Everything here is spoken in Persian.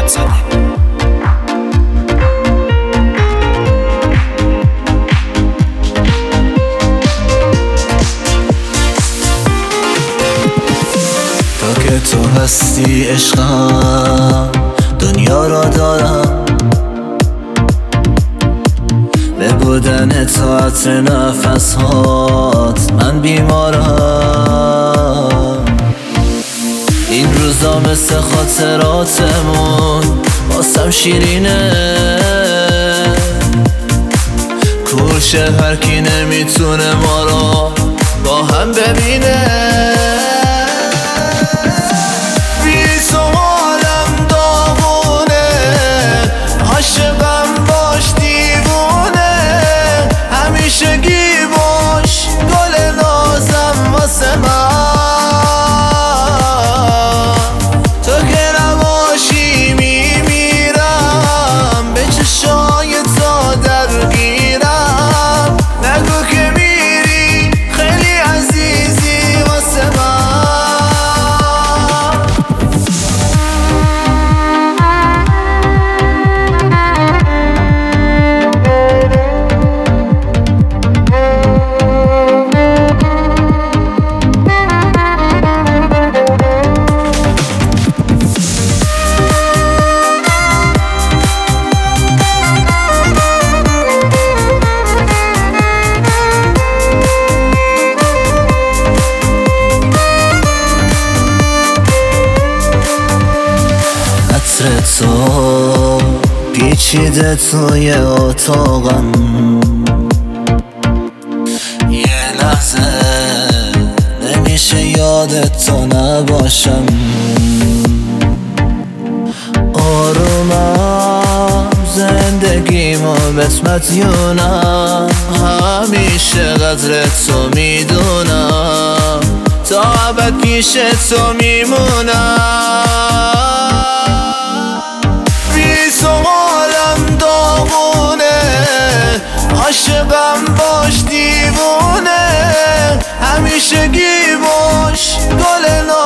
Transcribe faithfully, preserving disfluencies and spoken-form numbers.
محمد زاده. تا که تو هستی عشقم دنیا را دارم، به بودن تو عطر نفس هات من بیمارم. این روزا مثل خاطراتمون واسم شیرینه، کور شه هر کی نمیتونه ما رو با هم ببینه. تو پیچیده توی اتاقم، یه لحظه نمیشه یادت تو نباشم. آرومم زندگیمو بهت مدیونم، همیشه قدر تو میدونم، تا ابد پیش تو میمونم. حالم داغونه، عاشقم باش دیوونه، همیشه گیر